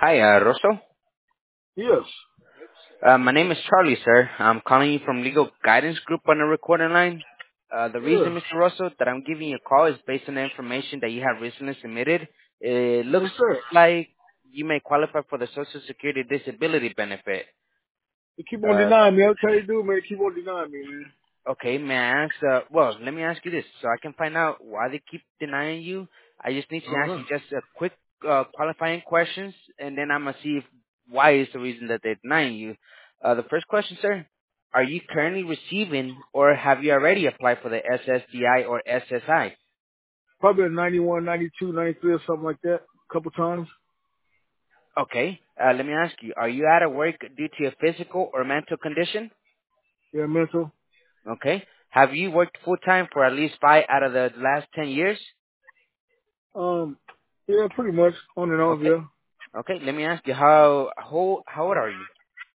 Hi, Rosso. Yes. My name is Charlie, sir. I'm calling you from Legal Guidance Group on the recording line. The Yeah. reason, Mr. Rosso, that I'm giving you a call is based on the information that you have recently submitted. It looks Yes, sir. like you may qualify for the Social Security Disability benefit. You keep on Uh, denying me. I'll tell you, dude, man. Keep on denying me, man. okay, may I ask, well, let me ask you this so I can find out why they keep denying you. I just need I to don't ask know. you just a quick qualifying questions, and then I'm going to see if, why is the reason that they're denying you. The first question, sir, are you currently receiving or have you already applied for the SSDI or SSI? Probably a 91, 92, 93 or something like that. A couple times. Okay, let me ask you, are you out of work due to a physical or mental condition? Yeah, mental. Okay. Have you worked full-time for at least 5 out of the last 10 years? Um, yeah, pretty much. On and off, Okay. yeah. Okay, let me ask you, how old are you?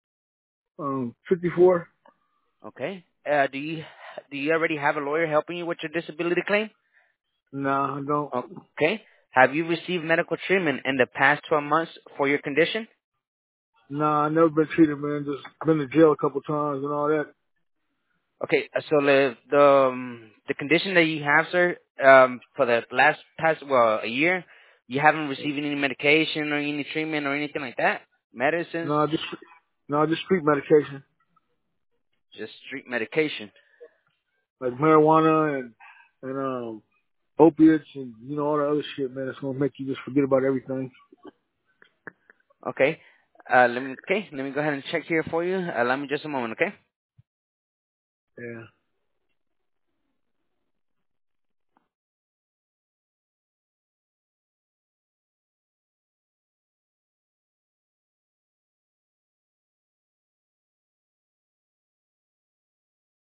54. Okay. Do you already have a lawyer helping you with your disability claim? Nah, I don't. Okay. Have you received medical treatment in the past 12 months for your condition? Nah, I never been treated, man. Just been to jail a couple times and all that. Okay, so the condition that you have, sir, for the last past a year, you haven't received any medication or any treatment or anything like that? Medicines, Nah, just street medication. just street medication. Like marijuana and opiates and, all the other shit, man. That's gonna make you just forget about everything. Okay. Let me go ahead and check here for you. Allow me just a moment, okay? Yeah.